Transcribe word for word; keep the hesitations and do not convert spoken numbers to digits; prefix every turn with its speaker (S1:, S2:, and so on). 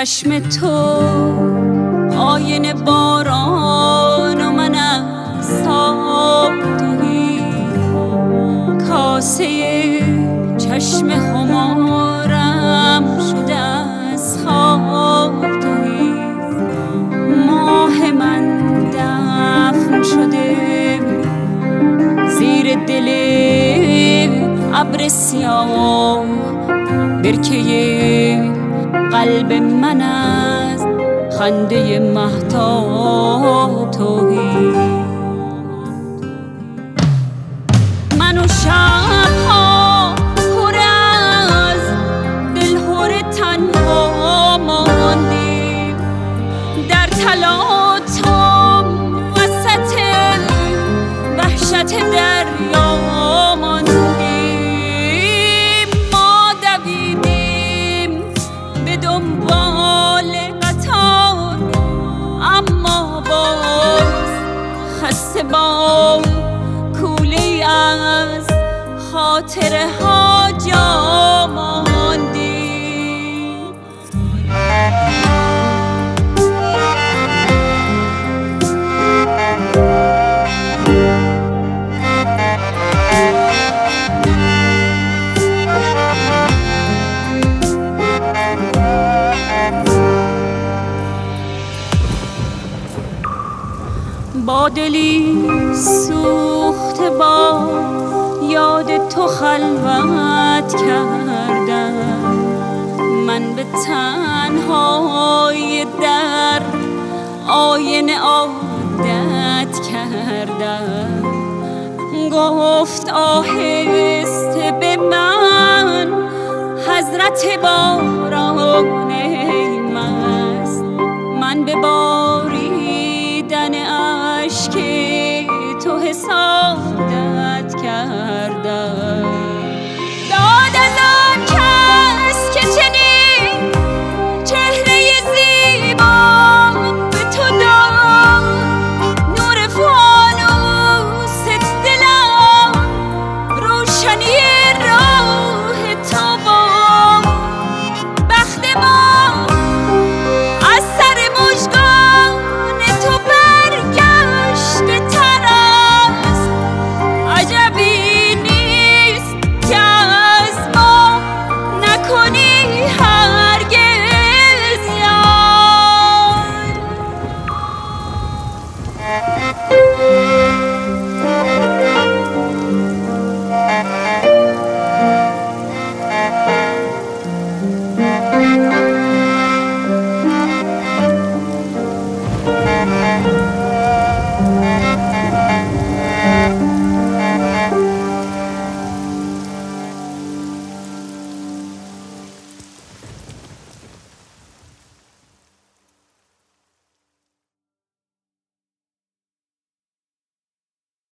S1: چشم تو آینه باران و من آفتاب تویی، کاسه چشم خمارم شده از خواب تویی، ماه من دفن شده زیر دل ابر سیاه، برکه قلب من از خنده مهتاب تویی. من و شبها پر از دلهره تنها ماندیم، در تلاطم وسط وحشت دریا ماندیم، ما دویدیم به دنبال قطار، اما باز خسته با کوله از خاطره ها جا ماندیم. با دلی سوخته با یاد تو خلوت کردم، من به تنهای در آینه عادت کردم، گفت آهسته به من حضرت باران ای مست، من به باریدن اشک تو حسادت کردم.